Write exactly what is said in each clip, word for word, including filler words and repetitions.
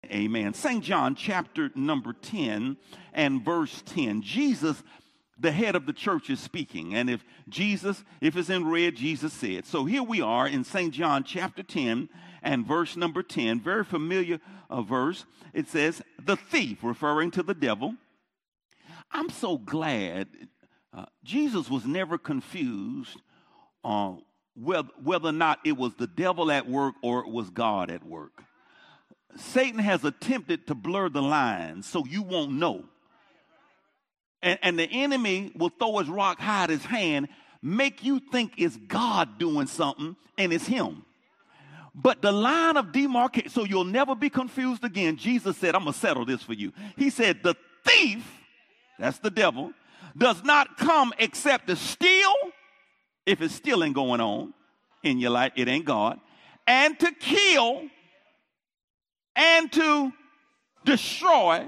Amen. Saint John chapter number ten and verse ten. Jesus, the head of the church, is speaking. And if Jesus, if it's in red, Jesus said. So here we are in Saint John chapter ten and verse number ten. Very familiar uh, verse. It says, the thief, referring to the devil. I'm so glad uh, Jesus was never confused on uh, whether, whether or not it was the devil at work or it was God at work. Satan has attempted to blur the lines so you won't know. And, and the enemy will throw his rock, hide his hand, make you think it's God doing something, and it's him. But the line of demarcation, so you'll never be confused again. Jesus said, I'm going to settle this for you. He said, the thief, that's the devil, does not come except to steal, if it's stealing going on in your life, it ain't God, and to kill, and to destroy.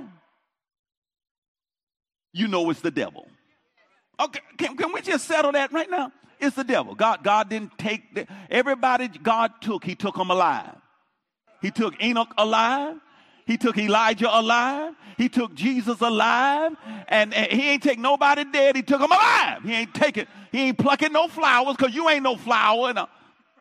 You know it's the devil. Okay, can, can we just settle that right now? It's the devil. God, God didn't take the, everybody God took, he took them alive. He took Enoch alive. He took Elijah alive. He took Jesus alive. And, and he ain't take nobody dead. He took them alive. He ain't taking, he ain't plucking no flowers because you ain't no flower. No.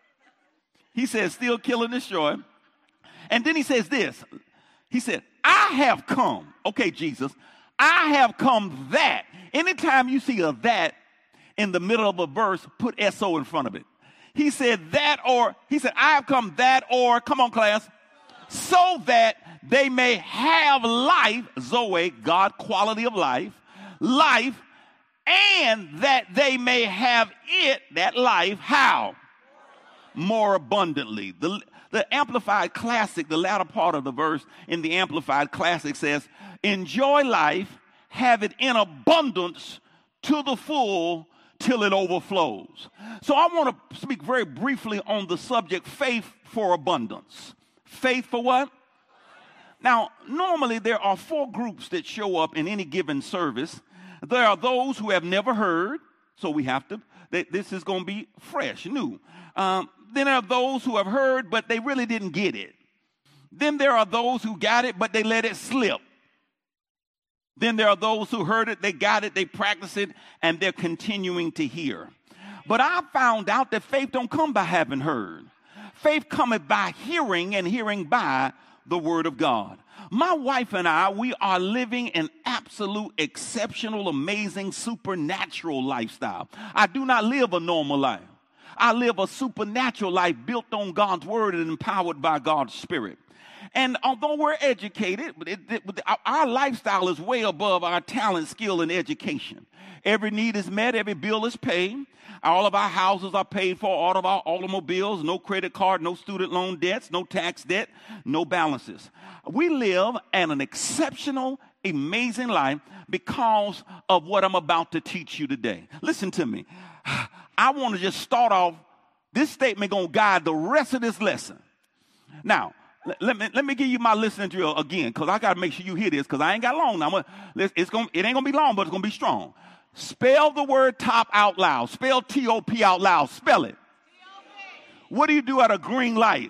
He says, still kill and destroy. And then he says this. He said, I have come. Okay, Jesus. I have come that. Anytime you see a that in the middle of a verse, put S O in front of it. He said that or, he said, I have come that or, come on class, so that they may have life, Zoe, God, quality of life, life, and that they may have it, that life, how? More abundantly. The, the Amplified Classic, the latter part of the verse in the Amplified Classic says, enjoy life, have it in abundance to the full till it overflows. So I want to speak very briefly on the subject, faith for abundance. Faith for what? Now, normally there are four groups that show up in any given service. There are those who have never heard, so we have to, they, this is going to be fresh, new. Um, then there are those who have heard, but they really didn't get it. Then there are those who got it, but they let it slip. Then there are those who heard it, they got it, they practiced it, and they're continuing to hear. But I found out that faith don't come by having heard. Faith cometh by hearing, and hearing by the word of God. My wife and I, we are living an absolute, exceptional, amazing, supernatural lifestyle. I do not live a normal life. I live a supernatural life built on God's word and empowered by God's spirit. And although we're educated, it, it, our lifestyle is way above our talent, skill, and education. Every need is met. Every bill is paid. All of our houses are paid for. All of our automobiles, no credit card, no student loan debts, no tax debt, no balances. We live an exceptional, amazing life because of what I'm about to teach you today. Listen to me. I want to just start off. This statement going to guide the rest of this lesson. Now, Let me let me give you my listening drill again, because I got to make sure you hear this, because I ain't got long now. Gonna, it's gonna, it ain't going to be long, but it's going to be strong. Spell the word top out loud. Spell T O P out loud. Spell it. T O P. What do you do at a green light?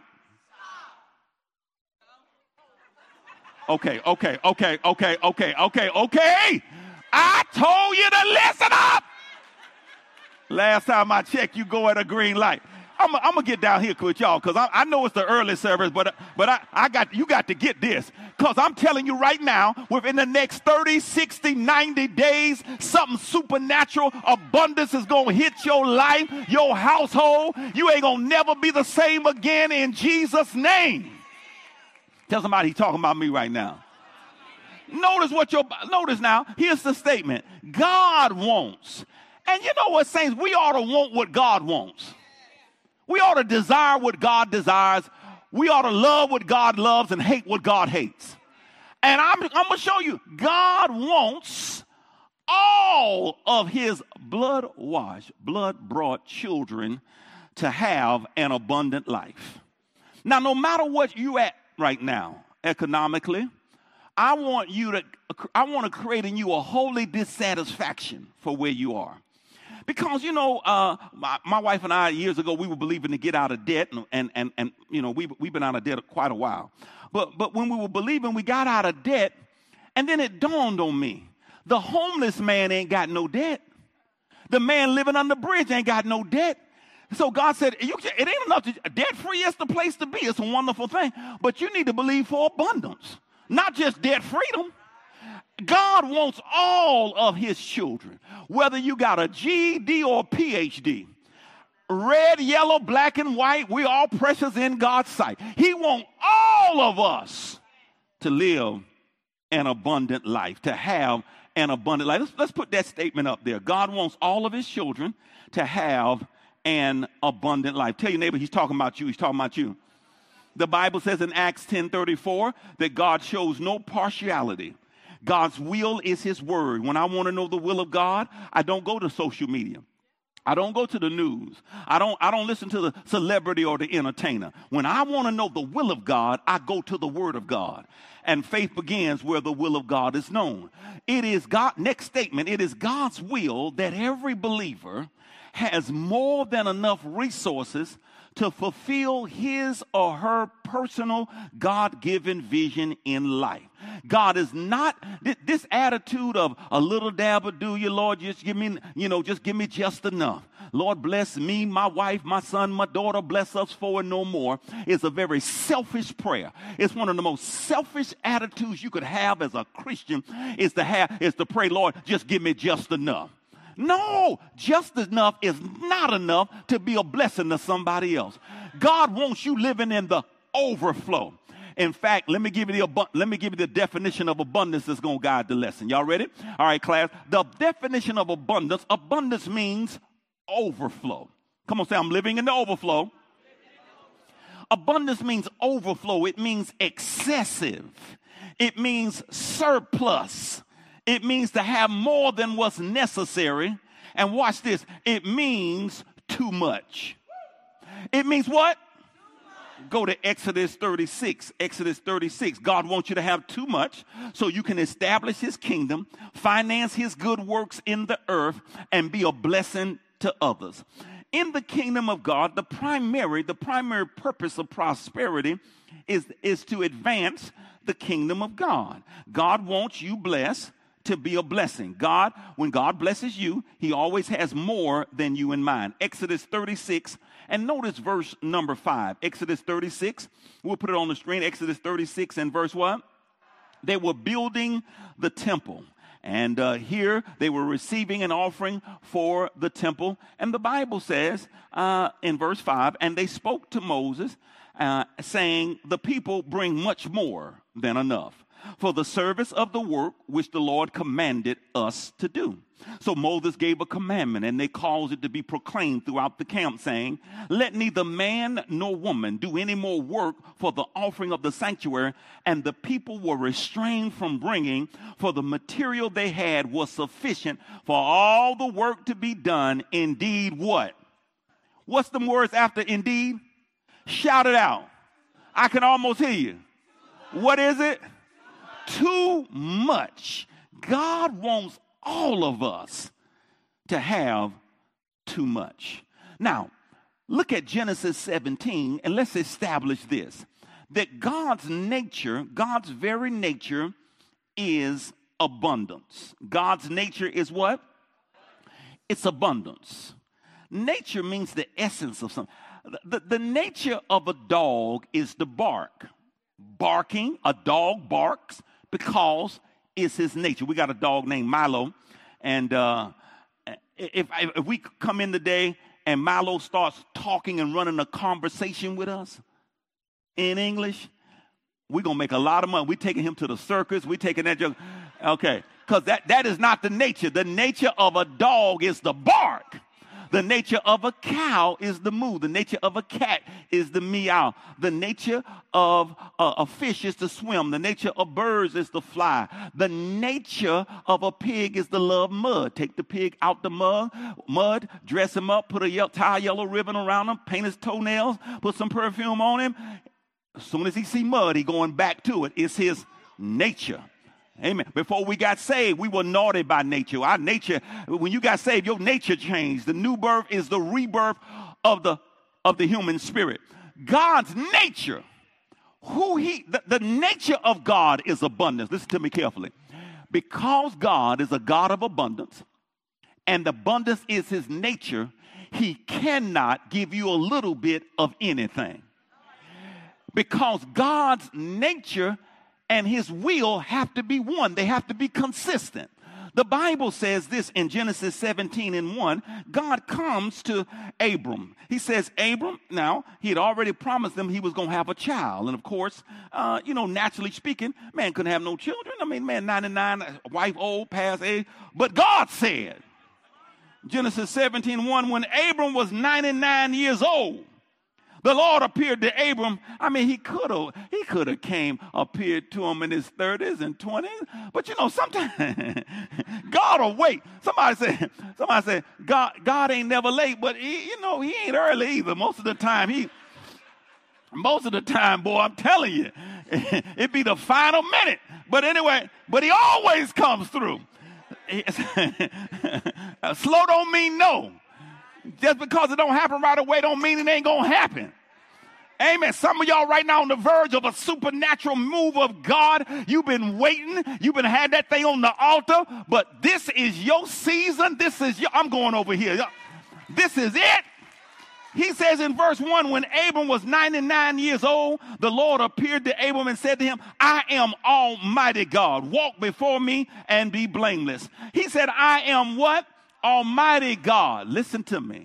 Stop. Okay, okay, okay, okay, okay, okay, okay. I told you to listen up. Last time I checked, you go at a green light. I'm, I'm going to get down here with y'all because I, I know it's the early service, but but I, I got you got to get this, because I'm telling you right now, within the next thirty, sixty, ninety days, something supernatural, abundance is going to hit your life, your household. You ain't going to never be the same again in Jesus' name. Tell somebody he's talking about me right now. Notice what your, notice now, here's the statement. God wants. And you know what, saints, we ought to want what God wants. We ought to desire what God desires. We ought to love what God loves and hate what God hates. And I'm, I'm going to show you, God wants all of his blood-washed, blood-brought children to have an abundant life. Now, no matter what you're at right now, economically, I want you to, I want to create in you a holy dissatisfaction for where you are. Because, you know, uh, my, my wife and I, years ago, we were believing to get out of debt. And, and, and, and you know, we, we've been out of debt quite a while. But, but when we were believing, we got out of debt. And then it dawned on me, the homeless man ain't got no debt. The man living on the bridge ain't got no debt. So God said, you can, it ain't enough. To, debt-free is the place to be. It's a wonderful thing. But you need to believe for abundance, not just debt freedom. God wants all of his children, whether you got a G E D or a P H D, red, yellow, black, and white, we're all precious in God's sight. He wants all of us to live an abundant life, to have an abundant life. Let's, let's put that statement up there. God wants all of his children to have an abundant life. Tell your neighbor, he's talking about you. He's talking about you. The Bible says in Acts ten thirty-four that God shows no partiality. God's will is his word. When I want to know the will of God, I don't go to social media. I don't go to the news. I don't, I don't listen to the celebrity or the entertainer. When I want to know the will of God, I go to the word of God. And faith begins where the will of God is known. It is God, next statement, it is God's will that every believer has more than enough resources to fulfill his or her personal God-given vision in life. God is not, this attitude of a little dab will do you, Lord, just give me, you know, just give me just enough. Lord, bless me, my wife, my son, my daughter, bless us for and no more, is a very selfish prayer. It's one of the most selfish attitudes you could have as a Christian is to have, is to pray, Lord, just give me just enough. No, just enough is not enough to be a blessing to somebody else. God wants you living in the overflow. In fact, let me give you the abu- let me give you the definition of abundance that's going to guide the lesson. Y'all ready? All right, class. The definition of abundance, abundance means overflow. Come on, say I'm living in the overflow. Abundance means overflow. It means excessive. It means surplus. It means to have more than what's necessary. And watch this. It means too much. It means what? Go to Exodus thirty-six. Exodus thirty-six. God wants you to have too much so you can establish his kingdom, finance his good works in the earth, and be a blessing to others. In the kingdom of God, the primary, the primary purpose of prosperity is, is to advance the kingdom of God. God wants you blessed to be a blessing. God, when God blesses you, he always has more than you in mind. Exodus thirty-six, and notice verse number five. Exodus thirty-six, we'll put it on the screen. Exodus thirty-six and verse what? They were building the temple. And uh, here they were receiving an offering for the temple. And the Bible says uh, in verse five, and they spoke to Moses, uh, saying, the people bring much more than enough for the service of the work which the Lord commanded us to do. So Moses gave a commandment, and they caused it to be proclaimed throughout the camp, saying, let neither man nor woman do any more work for the offering of the sanctuary. And the people were restrained from bringing, for the material they had was sufficient for all the work to be done. Indeed, what? What's the words after indeed? Shout it out. I can almost hear you. What is it? Too much. God wants all of us to have too much. Now, look at Genesis seventeen, and let's establish this, that God's nature, God's very nature is abundance. God's nature is what? It's abundance. Nature means the essence of something. The, the nature of a dog is to bark. Barking, a dog barks because it's his nature. We got a dog named Milo, and uh, if, if we come in today and Milo starts talking and running a conversation with us in English, we're going to make a lot of money. We're taking him to the circus. We're taking that joke. Okay, because that, that is not the nature. The nature of a dog is the bark. The nature of a cow is the moo. The nature of a cat is the meow. The nature of uh, a fish is to swim. The nature of birds is to fly. The nature of a pig is to love mud. Take the pig out the mud, mud, dress him up, put a ye- tie yellow ribbon around him, paint his toenails, put some perfume on him. As soon as he see mud, he going back to it. It's his nature. Amen. Before we got saved, we were naughty by nature. Our nature, when you got saved, your nature changed. The new birth is the rebirth of the of the human spirit. God's nature, who he the, the nature of God is abundance. Listen to me carefully. Because God is a God of abundance, and abundance is his nature, he cannot give you a little bit of anything. Because God's nature and his will have to be one. They have to be consistent. The Bible says this in Genesis seventeen and one. God comes to Abram. He says, Abram, now, he had already promised him he was going to have a child. And, of course, uh, you know, naturally speaking, man couldn't have no children. I mean, man, ninety-nine, wife old, past age. But God said, Genesis seventeen one, when Abram was ninety-nine years old, the Lord appeared to Abram. I mean, he could have he could have came, appeared to him in his thirties and twenties. But, you know, sometimes God will wait. Somebody said, somebody said, God, God ain't never late, but, he, you know, he ain't early either. Most of the time, he, most of the time, boy, I'm telling you, it be the final minute. But anyway, but he always comes through. Slow don't mean no. Just because it don't happen right away don't mean it ain't going to happen. Amen. Some of y'all right now on the verge of a supernatural move of God. You've been waiting. You've been had that thing on the altar. But this is your season. This is your, I'm going over here. This is it. He says in verse one, when Abram was ninety-nine years old, the Lord appeared to Abram and said to him, I am Almighty God. Walk before me and be blameless. He said, I am what? Almighty God. Listen to me.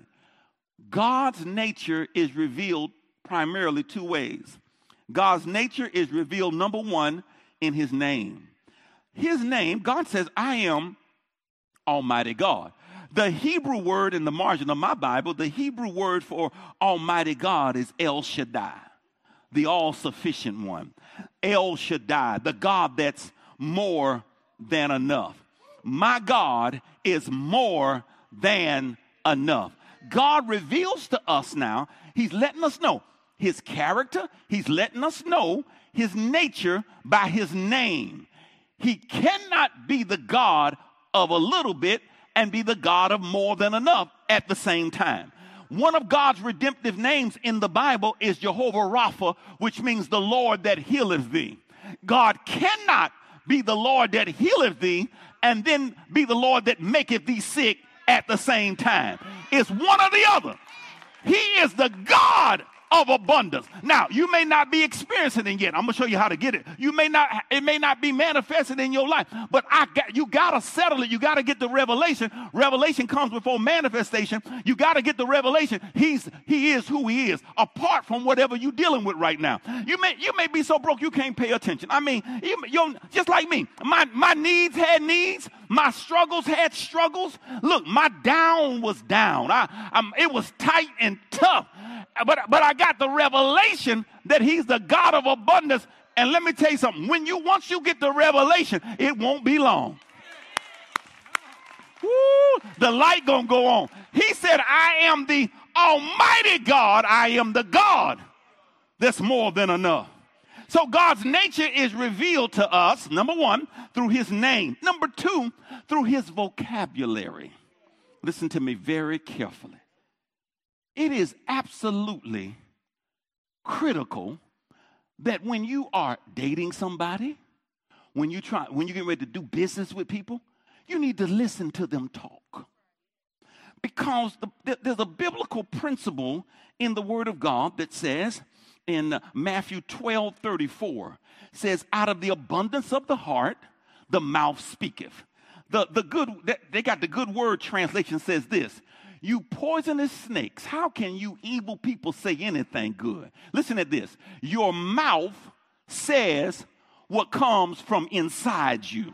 God's nature is revealed primarily two ways. God's nature is revealed, number one, in his name. His name, God says, I am Almighty God. The Hebrew word in the margin of my Bible, the Hebrew word for Almighty God is El Shaddai, the all-sufficient one. El Shaddai, the God that's more than enough. My God is more than enough. God reveals to us now, he's letting us know his character. He's letting us know his nature by his name. He cannot be the God of a little bit and be the God of more than enough at the same time. One of God's redemptive names in the Bible is Jehovah Rapha, which means the Lord that healeth thee. God cannot be the Lord that healeth thee and then be the Lord that maketh thee sick at the same time. It's one or the other. He is the God of abundance. Now, you may not be experiencing it yet. I'm going to show you how to get it. You may not, it may not be manifested in your life, but I got, you got to settle it. You got to get the revelation. Revelation comes before manifestation. You got to get the revelation. He's, he is who he is, apart from whatever you're dealing with right now. You may, you may be so broke you can't pay attention. I mean, you, you're just like me. My, my needs had needs. My struggles had struggles. Look, my down was down. I, I'm, it was tight and tough. But, but I got the revelation that he's the God of abundance. And let me tell you something. When you, once you get the revelation, it won't be long. Woo, the light gonna go on. He said, I am the Almighty God. I am the God that's more than enough. So God's nature is revealed to us, number one, through his name. Number two, through his vocabulary. Listen to me very carefully. It is absolutely critical that when you are dating somebody, when you try, when you get ready to do business with people, you need to listen to them talk. Because the, there's a biblical principle in the Word of God that says, in Matthew twelve thirty-four, says, out of the abundance of the heart, the mouth speaketh. The, the good, they got the Good Word translation says this. You poisonous snakes, how can you evil people say anything good? Listen at this. Your mouth says what comes from inside you.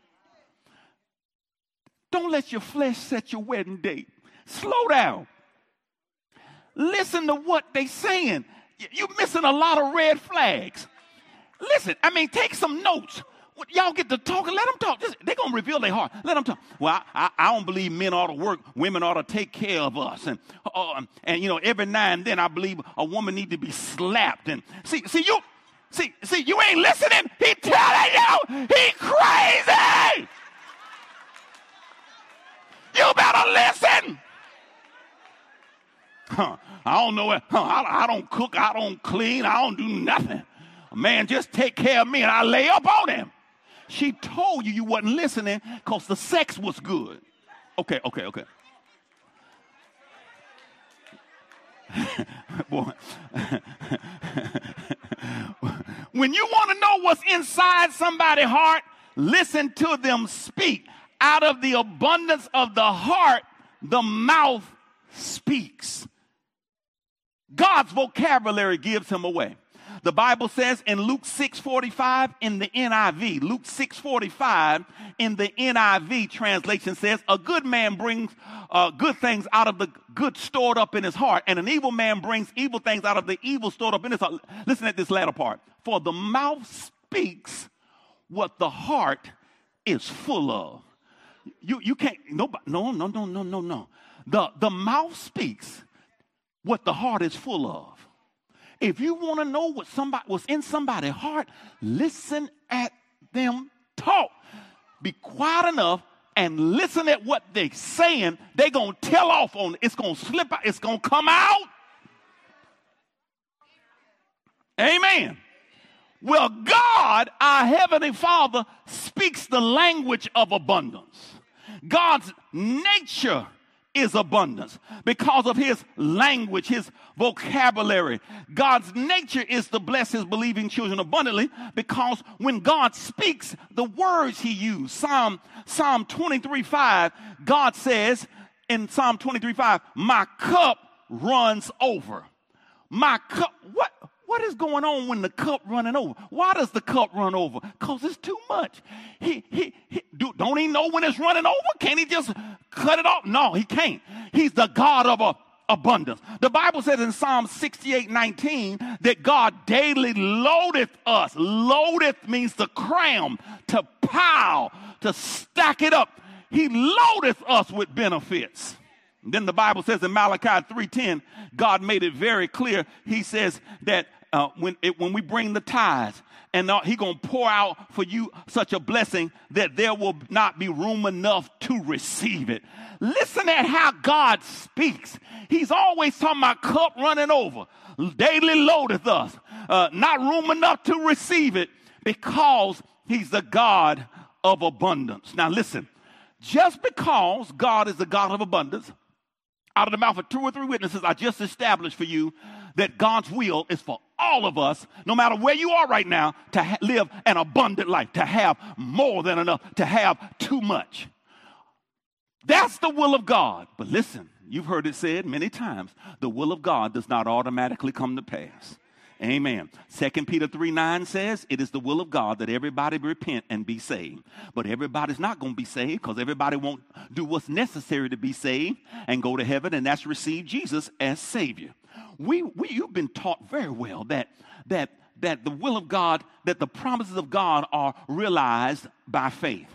Don't let your flesh set your wedding date. Slow down. Listen to what they're saying. You're missing a lot of red flags. Listen, I mean, take some notes. Y'all get to talking, let them talk. They're going to reveal their heart. Let them talk. Well, I, I, I don't believe men ought to work. Women ought to take care of us. And, uh, and you know, every now and then I believe a woman need to be slapped. And see, see, you, see, see, you ain't listening. He telling you he crazy. don't know it. Huh, I, I don't cook. I don't clean. I don't do nothing. Man, just take care of me and I lay up on him. She told you you wasn't listening because the sex was good. Okay, okay, okay. Boy. When you want to know what's inside somebody's heart, listen to them speak. Out of the abundance of the heart, the mouth speaks. God's vocabulary gives him away. The Bible says in Luke six forty-five in the N I V, Luke six forty-five in the N I V translation says, a good man brings uh, good things out of the good stored up in his heart, and an evil man brings evil things out of the evil stored up in his heart. Listen at this latter part. For the mouth speaks what the heart is full of. You, you can't, nobody, no, no, no, no, no, no. The, the mouth speaks what the heart is full of. If you want to know what somebody was in somebody's heart, listen at them talk. Be quiet enough and listen at what they're saying. They're going to tell off on it. It's going to slip out. It's going to come out. Amen. Well, God, our Heavenly Father, speaks the language of abundance. God's nature is abundance because of his language, his vocabulary. God's nature is to bless his believing children abundantly because when God speaks, the words he used. Psalm, Psalm twenty-three five, God says in Psalm twenty-three five, my cup runs over. My cup, what? What is going on when the cup running over? Why does the cup run over? Because it's too much. He, he, he do, don't he know when it's running over? Can't he just cut it off? No, he can't. He's the God of a, abundance. The Bible says in Psalm sixty-eight nineteen that God daily loadeth us. Loadeth means to cram, to pile, to stack it up. He loadeth us with benefits. Then the Bible says in Malachi three ten, God made it very clear. He says that uh, when it, when we bring the tithes, and uh, he going to pour out for you such a blessing that there will not be room enough to receive it. Listen at how God speaks. He's always talking about cup running over. Daily loadeth us. Uh, not room enough to receive it because he's the God of abundance. Now listen, just because God is the God of abundance, out of the mouth of two or three witnesses, I just established for you that God's will is for all of us, no matter where you are right now, to ha- live an abundant life, to have more than enough, to have too much. That's the will of God. But listen, you've heard it said many times, the will of God does not automatically come to pass. Amen. Second Peter three nine says, it is the will of God that everybody repent and be saved. But everybody's not going to be saved because everybody won't do what's necessary to be saved and go to heaven, and that's receive Jesus as Savior. We, we you've been taught very well that that that the will of God, that the promises of God are realized by faith.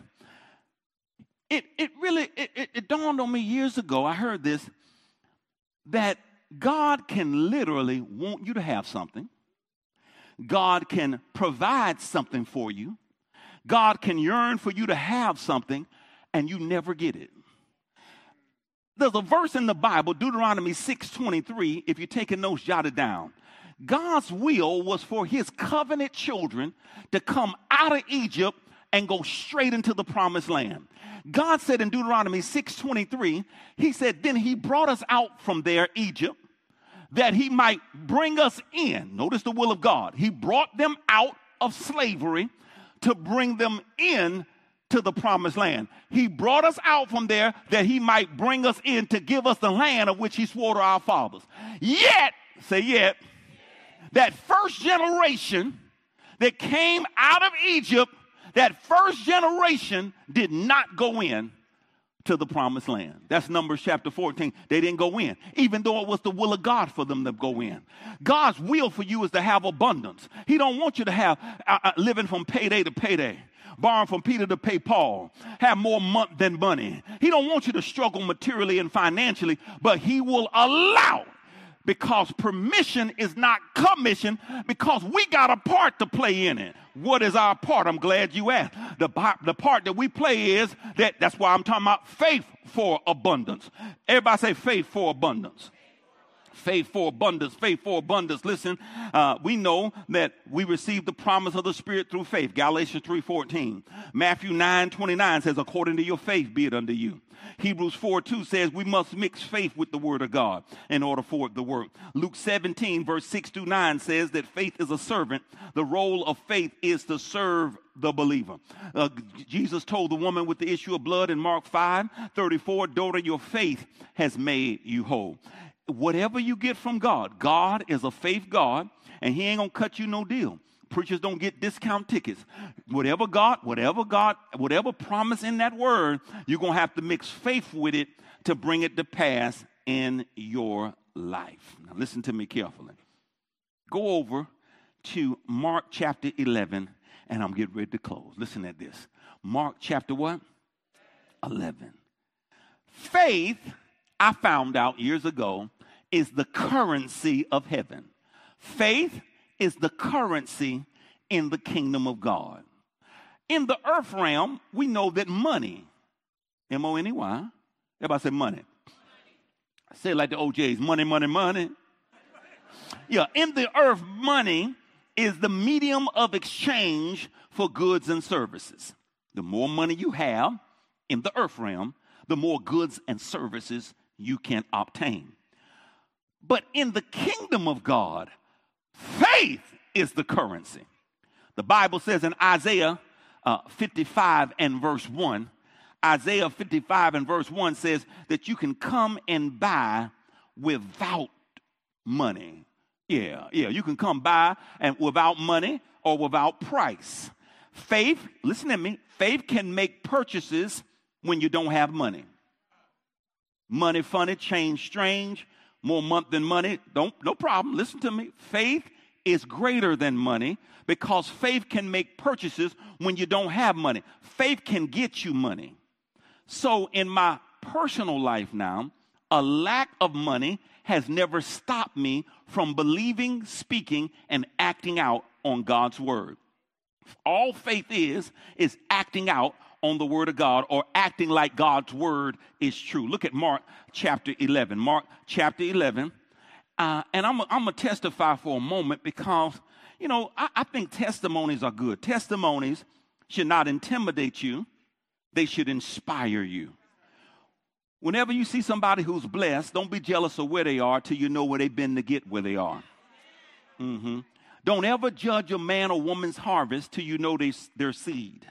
It it really it, it, it dawned on me years ago. I heard this, that God can literally want you to have something. God can provide something for you. God can yearn for you to have something, and you never get it. There's a verse in the Bible, Deuteronomy six twenty-three, if you're taking notes, jot it down. God's will was for his covenant children to come out of Egypt and go straight into the promised land. God said in Deuteronomy six twenty-three, he said, then he brought us out from there, Egypt, that he might bring us in. Notice the will of God. He brought them out of slavery to bring them in to the promised land. He brought us out from there that he might bring us in to give us the land of which he swore to our fathers. Yet, say yet, that first generation that came out of Egypt, that first generation did not go in to the promised land. That's Numbers chapter fourteen. They didn't go in, even though it was the will of God for them to go in. God's will for you is to have abundance. He don't want you to have uh, uh, living from payday to payday, borrowing from Peter to pay Paul, have more month than money. He don't want you to struggle materially and financially, but he will allow, because permission is not commission, because we got a part to play in it. What is our part? I'm glad you asked. The, the part that we play is that, that's why I'm talking about faith for abundance. Everybody say faith for abundance. Faith for abundance, faith for abundance. Listen, uh, we know that we receive the promise of the Spirit through faith. Galatians three fourteen. Matthew nine twenty-nine says, according to your faith be it unto you. Hebrews four two says we must mix faith with the word of God in order for it to work. Luke seventeen verse six through nine says that faith is a servant. The role of faith is to serve the believer. Uh, Jesus told the woman with the issue of blood in Mark five thirty-four, daughter, your faith has made you whole. Whatever you get from God, God is a faith God, and he ain't going to cut you no deal. Preachers don't get discount tickets. Whatever God, whatever God, whatever promise in that word, you're going to have to mix faith with it to bring it to pass in your life. Now listen to me carefully. Go over to Mark chapter eleven, and I'm getting ready to close. Listen at this. Mark chapter what? eleven. Faith, I found out years ago, is the currency of heaven. Faith is the currency in the kingdom of God. In the earth realm, we know that money, M O N E Y, everybody say money. I say it like the O Js, money, money, money. Yeah, in the earth, money is the medium of exchange for goods and services. The more money you have in the earth realm, the more goods and services you can obtain. But in the kingdom of God, faith is the currency. The Bible says in Isaiah uh, fifty-five and verse one, Isaiah fifty-five and verse one says that you can come and buy without money. Yeah, yeah, you can come buy and without money or without price. Faith, listen to me, faith can make purchases when you don't have money. Money funny, change strange, more month than money. Don't, no problem. Listen to me. Faith is greater than money because faith can make purchases when you don't have money. Faith can get you money. So in my personal life now, a lack of money has never stopped me from believing, speaking, and acting out on God's word. All faith is, is acting out on the word of God or acting like God's word is true. Look at Mark chapter eleven. Mark chapter eleven. Uh, and I'm, I'm going to testify for a moment because, you know, I, I think testimonies are good. Testimonies should not intimidate you. They should inspire you. Whenever you see somebody who's blessed, don't be jealous of where they are till you know where they've been to get where they are. Mm-hmm. Don't ever judge a man or woman's harvest till you know they, their seed.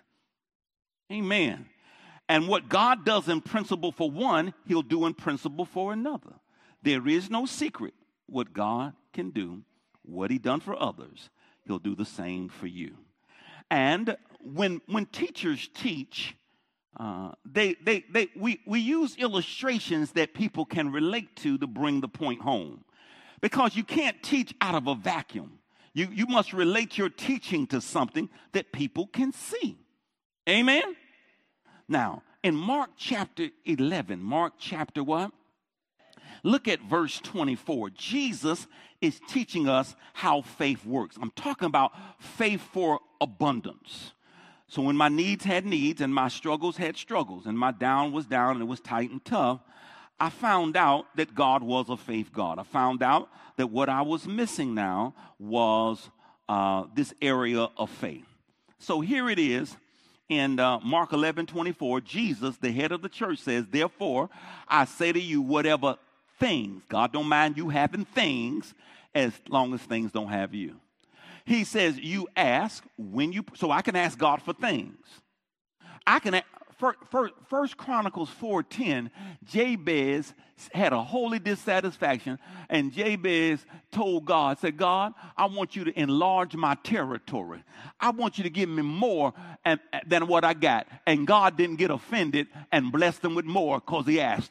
Amen. And what God does in principle for one, he'll do in principle for another. There is no secret what God can do. What he done for others, he'll do the same for you. And when when teachers teach, uh, they they they we, we use illustrations that people can relate to to bring the point home. Because you can't teach out of a vacuum. You, you must relate your teaching to something that people can see. Amen? Now, in Mark chapter eleven, Mark chapter what? Look at verse twenty-four. Jesus is teaching us how faith works. I'm talking about faith for abundance. So when my needs had needs and my struggles had struggles and my down was down and it was tight and tough, I found out that God was a faith God. I found out that what I was missing now was uh, this area of faith. So here it is in uh, Mark eleven twenty-four. Jesus, the head of the church, says, therefore, I say to you, whatever things, God don't mind you having things as long as things don't have you. He says, you ask when you, so I can ask God for things. I can ask. First Chronicles four ten, Jabez had a holy dissatisfaction, and Jabez told God, said, God, I want you to enlarge my territory. I want you to give me more and, than what I got. And God didn't get offended and blessed him with more because he asked.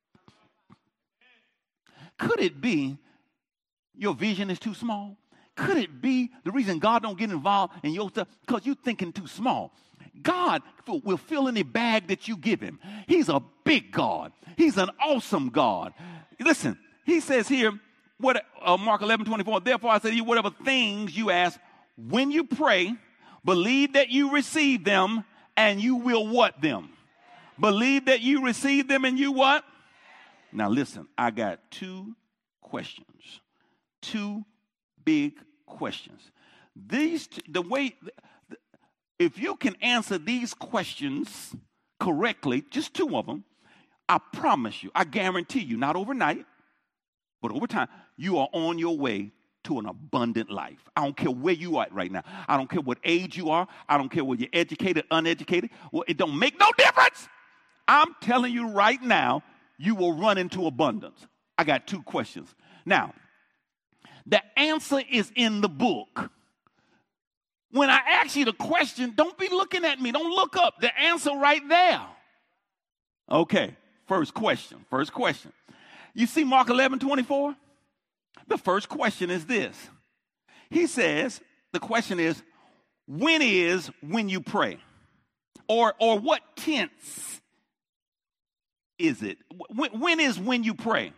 Could it be your vision is too small? Could it be the reason God don't get involved in your stuff? Because you're thinking too small. God will fill any bag that you give him. He's a big God. He's an awesome God. Listen, he says here, what uh, Mark eleven twenty-four, therefore I say to you, whatever things you ask, when you pray, believe that you receive them and you will what them? Believe that you receive them and you what? Now listen, I got two questions. Two big questions. These, the way, if you can answer these questions correctly, just two of them, I promise you, I guarantee you, not overnight, but over time, you are on your way to an abundant life. I don't care where you are at right now. I don't care what age you are. I don't care whether you're educated, uneducated. Well, it don't make no difference. I'm telling you right now, you will run into abundance. I got two questions. Now, the answer is in the book. When I ask you the question, don't be looking at me. Don't look up. The answer right there. Okay, first question. First question. You see Mark eleven twenty-four? The first question is this. He says, the question is, when is when you pray? Or, or what tense is it? When, when is when you pray?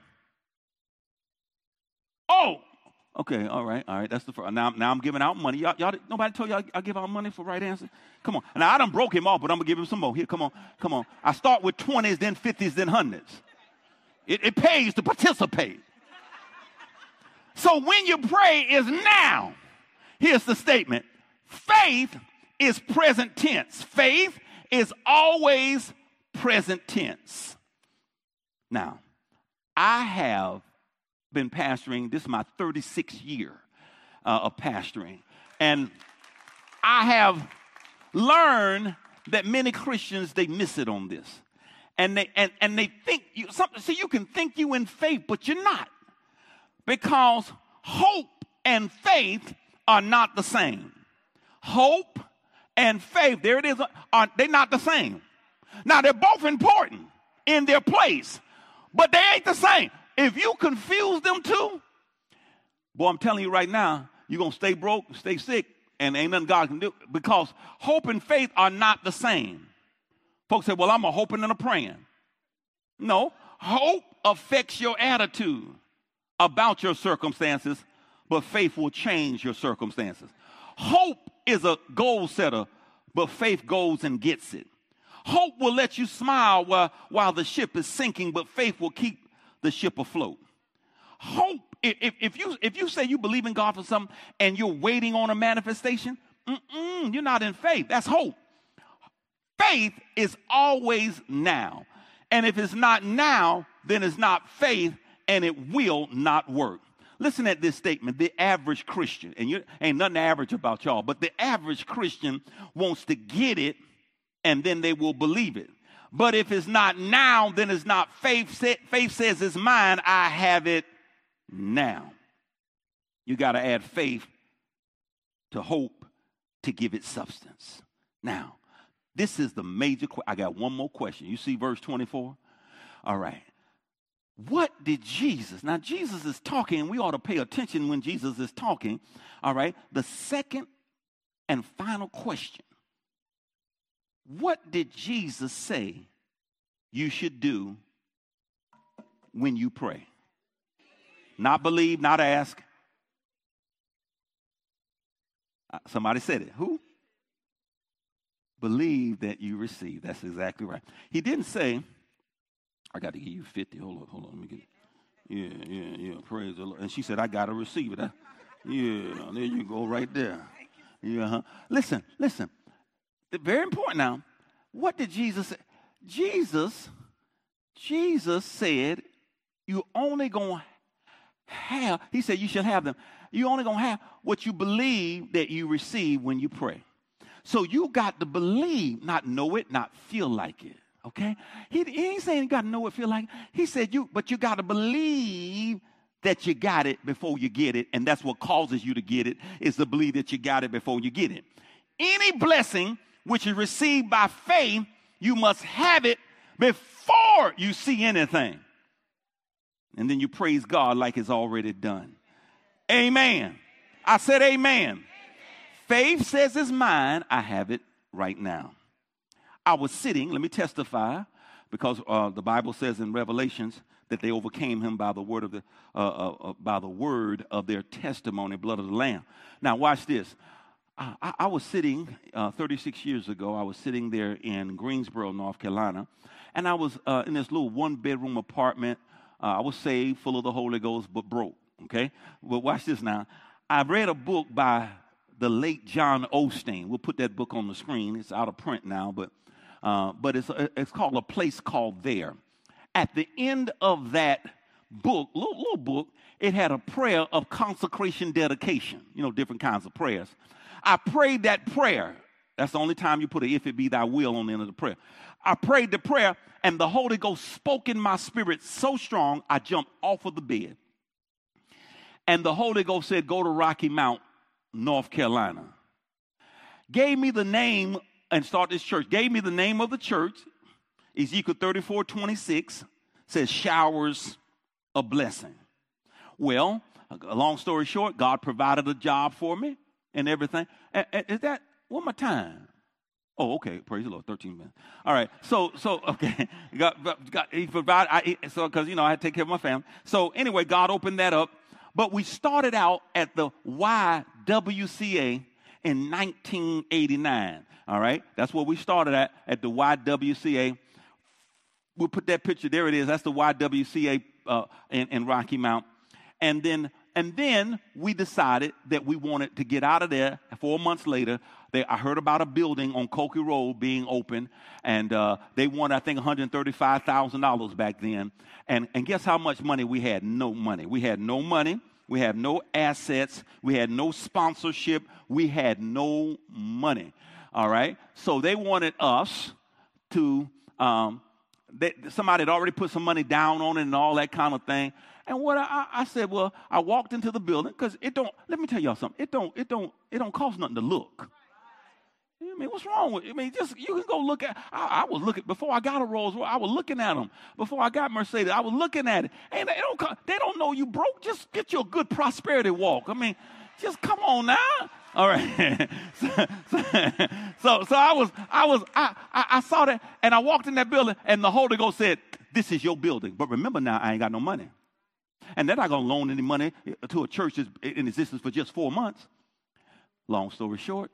Oh, okay, all right, all right. That's the first. Now, now I'm giving out money. Y'all, y'all, nobody told y'all I give out money for right answer? Come on. Now, I done broke him off, but I'm going to give him some more. Here, come on, come on. I start with twenties, then fifties, then hundreds. It, it pays to participate. So when you pray is now. Here's the statement. Faith is present tense. Faith is always present tense. Now, I have been pastoring. This is my thirty-sixth year uh, of pastoring. And I have learned that many Christians, they miss it on this. And they and, and they think you something. See, you can think you in faith, but you're not. Because hope and faith are not the same. Hope and faith, there it is, are they're not the same. Now, they're both important in their place, but they ain't the same. If you confuse them two, boy, I'm telling you right now, you're going to stay broke, stay sick, and ain't nothing God can do, because hope and faith are not the same. Folks say, well, I'm a hoping and a praying. No, hope affects your attitude about your circumstances, but faith will change your circumstances. Hope is a goal setter, but faith goes and gets it. Hope will let you smile while, while the ship is sinking, but faith will keep the ship afloat. Hope, if, if, you, if you say you believe in God for something and you're waiting on a manifestation, mm-mm, you're not in faith. That's hope. Faith is always now. And if it's not now, then it's not faith, and it will not work. Listen at this statement. The average Christian, and you ain't nothing average about y'all, but the average Christian wants to get it, and then they will believe it. But if it's not now, then it's not faith. Faith says it's mine. I have it now. You got to add faith to hope to give it substance. Now, this is the major question. I got one more question. You see verse twenty-four? All right. What did Jesus, now Jesus is talking, and we ought to pay attention when Jesus is talking, all right? The second and final question. What did Jesus say you should do when you pray? Not believe, not ask. Somebody said it. Who? Believe that you receive. That's exactly right. He didn't say, I got to give you fifty. Hold on, hold on. Let me get it. Yeah, yeah, yeah. Praise the Lord. And she said, I got to receive it. I, yeah, there you go right there. Yeah. Huh? Listen, listen. Very important now. What did Jesus say? Jesus, Jesus said, you only going to have, he said you should have them. You only going to have what you believe that you receive when you pray. So you got to believe, not know it, not feel like it. Okay? He, he ain't saying you got to know it, feel like it. He said you, but you got to believe that you got it before you get it, and that's what causes you to get it, is to believe that you got it before you get it. Any blessing which is received by faith, you must have it before you see anything. And then you praise God like it's already done. Amen. I said amen. Amen. Faith says it's mine. I have it right now. I was sitting, let me testify, because uh, the Bible says in Revelations that they overcame him by the word of the uh, uh, uh, by the word of their testimony, blood of the Lamb. Now watch this. I, I was sitting uh, thirty-six years ago. I was sitting there in Greensboro, North Carolina, and I was uh, in this little one-bedroom apartment Uh, I was saved, full of the Holy Ghost, but broke, okay? But watch this now. I read a book by the late John Osteen. We'll put that book on the screen. It's out of print now, but uh, but it's, it's called A Place Called There. At the end of that book, little, little book, it had a prayer of consecration dedication, you know, different kinds of prayers. I prayed that prayer. That's the only time you put a if it be thy will on the end of the prayer. I prayed the prayer, and the Holy Ghost spoke in my spirit so strong, I jumped off of the bed. And the Holy Ghost said, go to Rocky Mount, North Carolina. Gave me the name and start this church. Gave me the name of the church. Ezekiel thirty-four twenty-six says showers of blessing. Well, a long story short, God provided a job for me and everything. And, and is that, one more time? Oh, okay. Praise the Lord. thirteen minutes. All right. So, so okay. God, God, he provided, I, so, because, you know, I had to take care of my family. So, anyway, God opened that up. But we started out at the Y W C A in nineteen eighty-nine. All right. That's where we started at, at the Y W C A. We'll put that picture. There it is. That's the Y W C A uh, in, in Rocky Mount. And then, and then we decided that we wanted to get out of there. Four months later, they, I heard about a building on Cokie Road being open, and uh, they wanted, I think, one hundred thirty-five thousand dollars back then. And, and guess how much money we had? No money. We had no money. We had no assets. We had no sponsorship. We had no money. All right? So they wanted us to, um, they, somebody had already put some money down on it and all that kind of thing. And what I, I said, well, I walked into the building because it don't, let me tell y'all something. It don't, it don't, it don't cost nothing to look. I mean, what's wrong with it? I mean, just, you can go look at, I, I was looking, before I got a Rolls Royce, I was looking at them. Before I got Mercedes, I was looking at it. And they don't, they don't know you broke. Just get you a good prosperity walk. I mean, just come on now. All right. so, so, so, so I was, I was, I, I, I saw that, and I walked in that building, and the Holy Ghost said, this is your building. But remember now, I ain't got no money. And they're not going to loan any money to a church that's in existence for just four months. Long story short,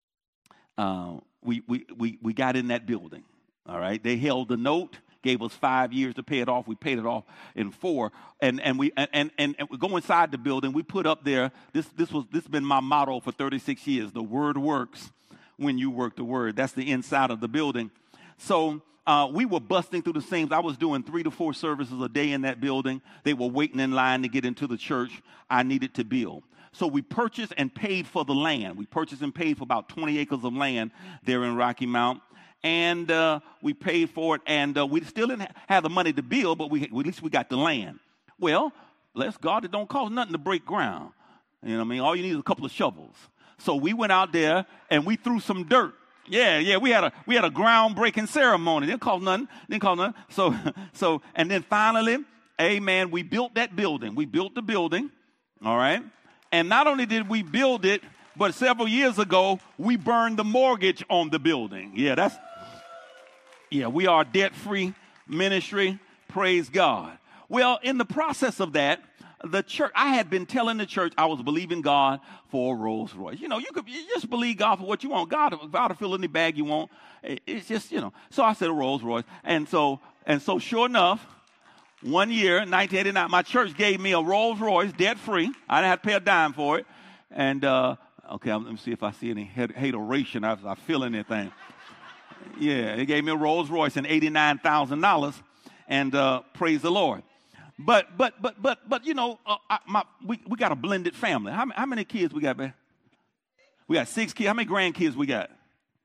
uh, we, we, we, we got in that building, all right? They held the note, gave us five years to pay it off. We paid it off in four. And, and, we, and, and, and we go inside the building. We put up there, this, this, was, this has been my motto for thirty-six years, the word works when you work the word. That's the inside of the building. So Uh, we were busting through the seams. I was doing three to four services a day in that building. They were waiting in line to get into the church. I needed to build. So we purchased and paid for the land. We purchased and paid for about twenty acres of land there in Rocky Mount. And uh, we paid for it. And uh, we still didn't have the money to build, but we, at least we got the land. Well, bless God, it don't cost nothing to break ground. You know what I mean? All you need is a couple of shovels. So we went out there and we threw some dirt. Yeah, yeah, we had a we had a groundbreaking ceremony. Didn't cost nothing. Didn't cost nothing. So, so, and then finally, amen, we built that building. We built the building, all right? And not only did we build it, but several years ago, we burned the mortgage on the building. Yeah, that's, yeah, we are a debt-free ministry. Praise God. Well, in the process of that, the church, I had been telling the church I was believing God for a Rolls Royce. You know, you could you just believe God for what you want. God, God will fill any bag you want. It's just, you know. So I said a Rolls Royce. And so, and so sure enough, one year, nineteen eighty-nine, my church gave me a Rolls Royce, debt-free. I didn't have to pay a dime for it. And, uh, okay, let me see if I see any hateration. I, I feel anything. Yeah, they gave me a Rolls Royce and eighty-nine thousand dollars. And uh, praise the Lord. But, but, but, but, but, you know, uh, I, my, we, we got a blended family. How, how many kids we got, man? We got six kids. How many grandkids we got?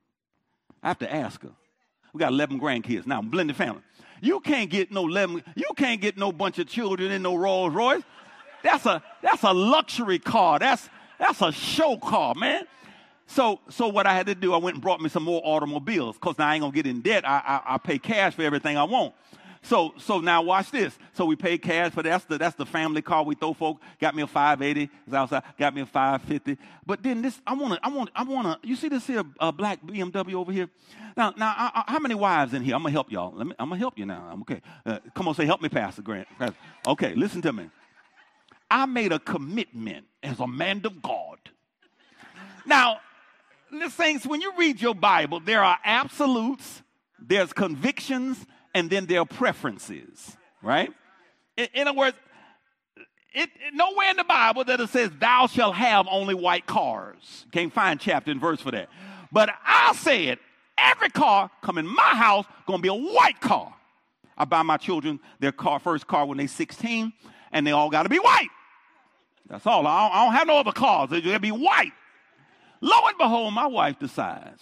I have to ask her. We got eleven grandkids. Now, blended family. You can't get no eleven, you can't get no bunch of children in no Rolls Royce. That's a, that's a luxury car. That's, that's a show car, man. So, so what I had to do, I went and brought me some more automobiles because now I ain't going to get in debt. I, I, I pay cash for everything I want. So, so now watch this. So we paid cash for that. That's the, that's the family car we throw folk. Got me a five eighty. It's outside. Got me a five fifty. But then this, I want to, I want, I want to. You see this here, uh, black B M W over here. Now, now, I, I, how many wives in here? I'm gonna help y'all. Let me, I'm gonna help you now. I'm okay. Uh, come on, say help me, Pastor Grant. Okay, listen to me. I made a commitment as a man of God. Now, the things when you read your Bible, there are absolutes, there's convictions, and then there are preferences, right? In, in other words, it, it, nowhere in the Bible that it says thou shalt have only white cars. Can't find chapter and verse for that. But I said every car come in my house going to be a white car. I buy my children their car, first car when they're sixteen, and they all got to be white. That's all. I don't, I don't have no other cars. They're going to be white. Lo and behold, my wife decides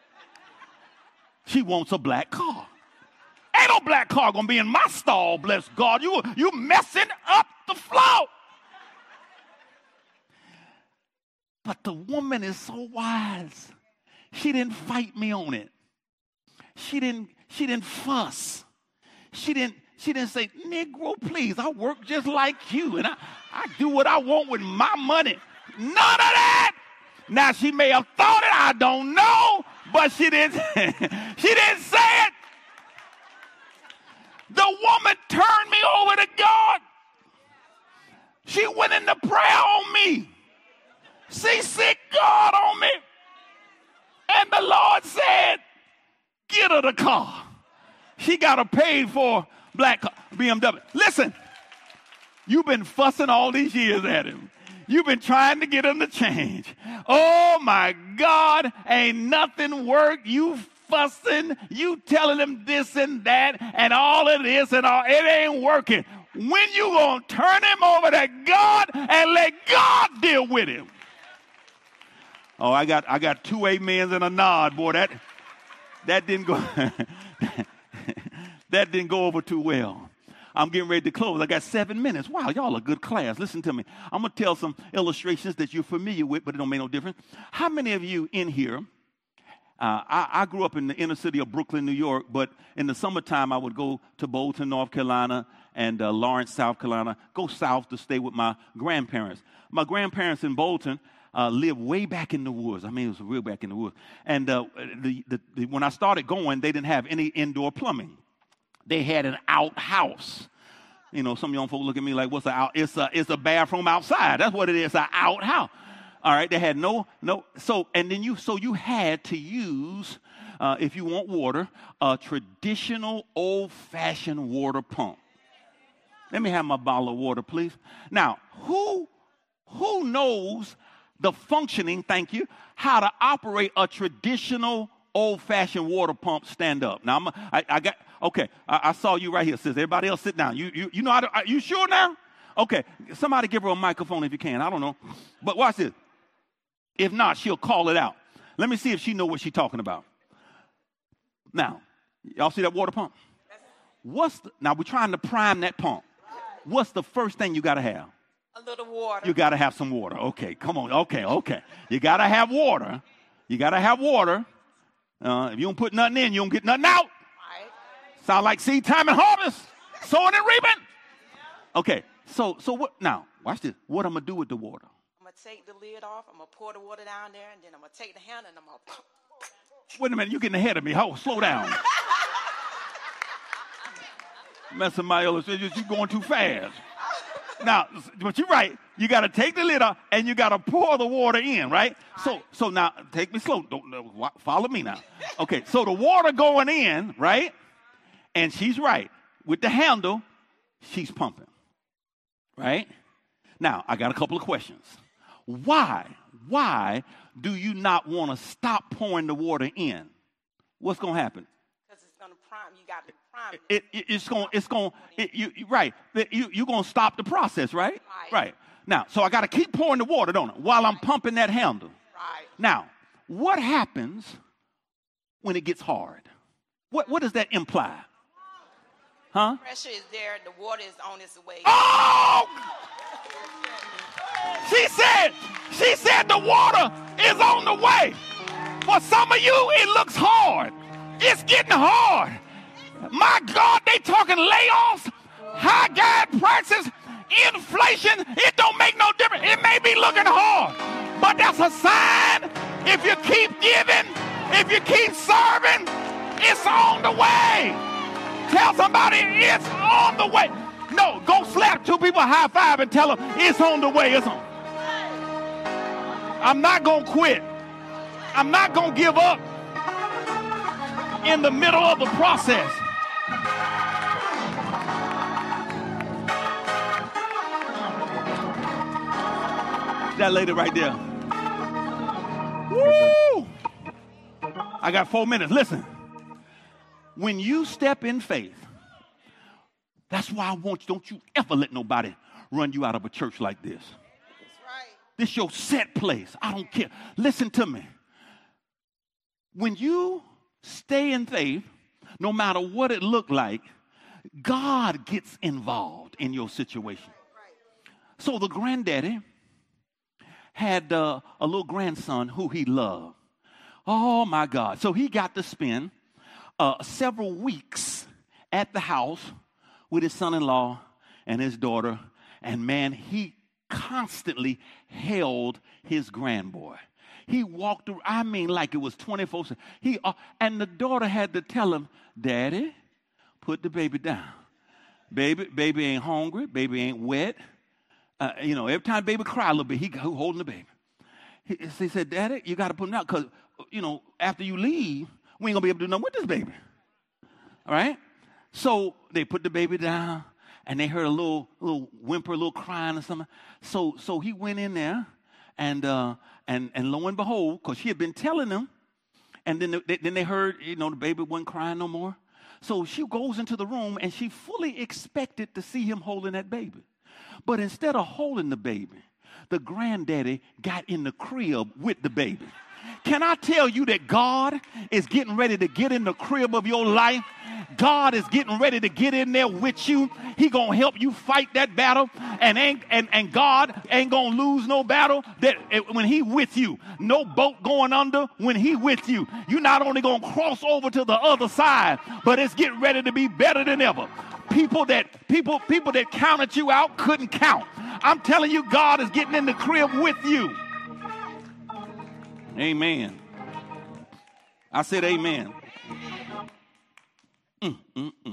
she wants a black car. Ain't no black car going to be in my stall, bless God. You, you messing up the flow. But the woman is so wise. She didn't fight me on it. She didn't, she didn't fuss. She didn't, she didn't say, Negro, please, I work just like you, and I, I do what I want with my money. None of that. Now, she may have thought it, I don't know, but she didn't, she didn't say it. The woman turned me over to God. She went into prayer on me. She sick God on me. And the Lord said, get her the car. She got a paid for black car, B M W. Listen, you've been fussing all these years at him. You've been trying to get him to change. Oh, my God, ain't nothing worked. You fussing, you telling him this and that, and all of this and all. It ain't working. When you going to turn him over to God and let God deal with him? Oh, I got I got two amens and a nod, boy. That that didn't go that didn't go over too well. I'm getting ready to close. I got seven minutes. Wow, y'all a good class. Listen to me. I'm gonna tell some illustrations that you're familiar with, but it don't make no difference. How many of you in here? Uh, I, I grew up in the inner city of Brooklyn, New York, but in the summertime I would go to Bolton, North Carolina, and uh, Lawrence, South Carolina. Go south to stay with my grandparents. My grandparents in Bolton Uh, lived way back in the woods. I mean, it was real back in the woods. And uh, the, the, the, when I started going, they didn't have any indoor plumbing. They had an outhouse. You know, some young folks look at me like, what's an out? It's a, it's a bathroom outside. That's what it is, an outhouse. All right, they had no, no, so, and then you, so you had to use, uh, if you want water, a traditional old-fashioned water pump. Let me have my bottle of water, please. Now, who, who knows the functioning, thank you, how to operate a traditional old-fashioned water pump stand up? Now, I'm, I, I got, okay, I, I saw you right here, sis. Everybody else sit down. You, you, you know how to, are you sure now? Okay, somebody give her a microphone if you can. I don't know. But watch this. If not, she'll call it out. Let me see if she know what she's talking about. Now, y'all see that water pump? What's the, now, we're trying to prime that pump. What's the first thing you got to have? A little water. You got to have some water. Okay, come on. Okay, okay. You got to have water. You got to have water. Uh, if you don't put nothing in, you don't get nothing out. Right. Sound like seed time and harvest. Sowing and reaping. Okay, so so what? Now, watch this. What I'm going to do with the water? I'm going to take the lid off. I'm going to pour the water down there, and then I'm going to take the handle, and I'm going to... Wait a minute. You're getting ahead of me. Oh, slow down. Messing my illustrations. You're going too fast. Now, but you're right. You got to take the lid off, and you got to pour the water in, right? So, so now, take me slow. Don't, don't follow me now. Okay, so the water going in, right? And she's right. With the handle, she's pumping, right? Now, I got a couple of questions. Why, why do you not want to stop pouring the water in? What's going to happen? Because it's going to prime. You got to prime. It, it, it's going, it's going, it, you, you, right. You, you're going to stop the process, right? Right. Right. Now, so I got to keep pouring the water, don't I, while I'm pumping that handle. Right. Now, what happens when it gets hard? What, what does that imply? Huh? Pressure is there. The water is on its way. Oh! She said, she said the water is on the way. For some of you, it looks hard. It's getting hard. My God, they talking layoffs, high gas prices, inflation. It don't make no difference. It may be looking hard, but that's a sign. If you keep giving, if you keep serving, it's on the way. Tell somebody it's on the way. No, go slap two people high five and tell them it's on the way. It's on. I'm not going to quit. I'm not going to give up in the middle of the process. That lady right there. Woo! I got four minutes. Listen. When you step in faith, that's why I want you, don't you ever let nobody run you out of a church like this. That's right. This your set place. I don't care. Listen to me. When you stay in faith, no matter what it looked like, God gets involved in your situation. So the granddaddy had uh, a little grandson who he loved. Oh, my God. So he got to spend uh, several weeks at the house with his son-in-law and his daughter. And, man, he constantly held his grandboy. He walked through, I mean, like it was twenty-four seven. He, uh, and the daughter had to tell him, Daddy, put the baby down. Baby, baby ain't hungry. Baby ain't wet. Uh, you know, every time baby cry a little bit, he holding the baby. He, he said, Daddy, you got to put him out because, you know, after you leave, we ain't going to be able to do nothing with this baby. All right? So they put the baby down, and they heard a little little whimper, a little crying or something. So so he went in there, and uh, and and lo and behold, because she had been telling them, and then they, then they heard, you know, the baby wasn't crying no more. So she goes into the room, and she fully expected to see him holding that baby. But instead of holding the baby, the granddaddy got in the crib with the baby. Can I tell you that God is getting ready to get in the crib of your life? God is getting ready to get in there with you. He gonna help you fight that battle, and ain't, and, and God ain't gonna lose no battle that when he with you. No boat going under when he with you. You're not only gonna cross over to the other side, but it's getting ready to be better than ever. People that people people that counted you out couldn't count. I'm telling you, God is getting in the crib with you. Amen. I said amen. Mm, mm, mm.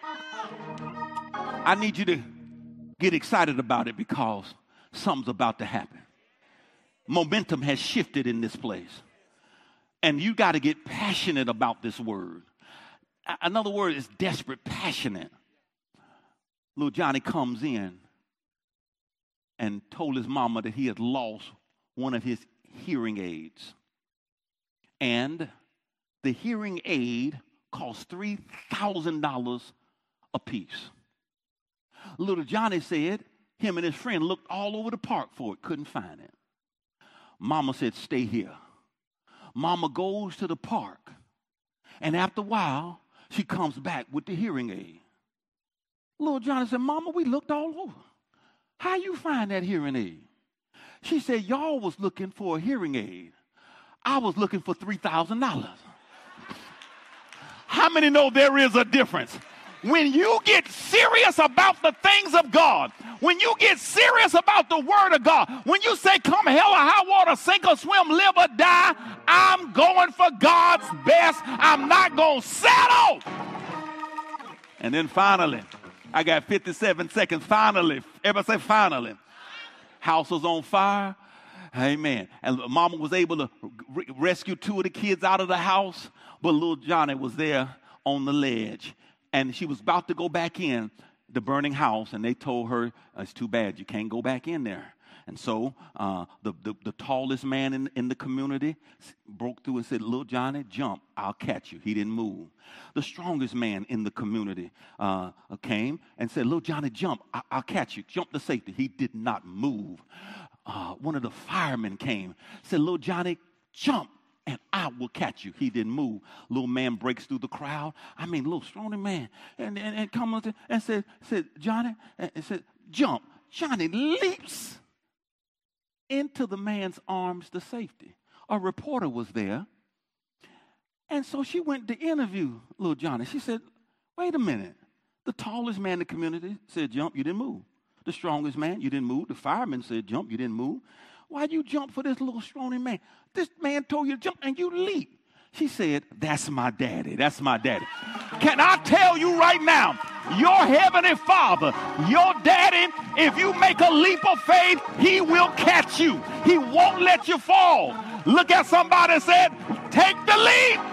I need you to get excited about it because something's about to happen. Momentum has shifted in this place. And you got to get passionate about this word. Another word is desperate, passionate. Little Johnny comes in and told his mama that he had lost one of his hearing aids. And the hearing aid cost three thousand dollars a piece. Little Johnny said him and his friend looked all over the park for it, couldn't find it. Mama said, stay here. Mama goes to the park, and after a while, she comes back with the hearing aid. Little Johnny said, Mama, we looked all over. How you find that hearing aid? She said, y'all was looking for a hearing aid. I was looking for three thousand dollars. How many know there is a difference? When you get serious about the things of God, when you get serious about the word of God, when you say, come hell or high water, sink or swim, live or die, I'm going for God's best. I'm not going to settle. And then finally, I got fifty-seven seconds. Finally, everybody say finally. House was on fire. Amen. And mama was able to re- rescue two of the kids out of the house, but little Johnny was there on the ledge. And she was about to go back in the burning house, and they told her, it's too bad, you can't go back in there. And so uh, the, the, the tallest man in, in the community broke through and said, little Johnny, jump, I'll catch you. He didn't move. The strongest man in the community uh, came and said, little Johnny, jump, I- I'll catch you. Jump to safety. He did not move. Uh, one of the firemen came, said, little Johnny, jump, and I will catch you. He didn't move. Little man breaks through the crowd. I mean, little strong man. And, and, and comes and said, said, Johnny, and said, jump. Johnny leaps into the man's arms to safety. A reporter was there. And so she went to interview little Johnny. She said, wait a minute. The tallest man in the community said, jump, you didn't move. The strongest man, you didn't move. The fireman said, jump, you didn't move. Why'd you jump for this little scrawny man? This man told you to jump and you leap. She said, that's my daddy. That's my daddy. Can I tell you right now, your heavenly Father, your daddy, if you make a leap of faith, he will catch you. He won't let you fall. Look at somebody and say, take the leap.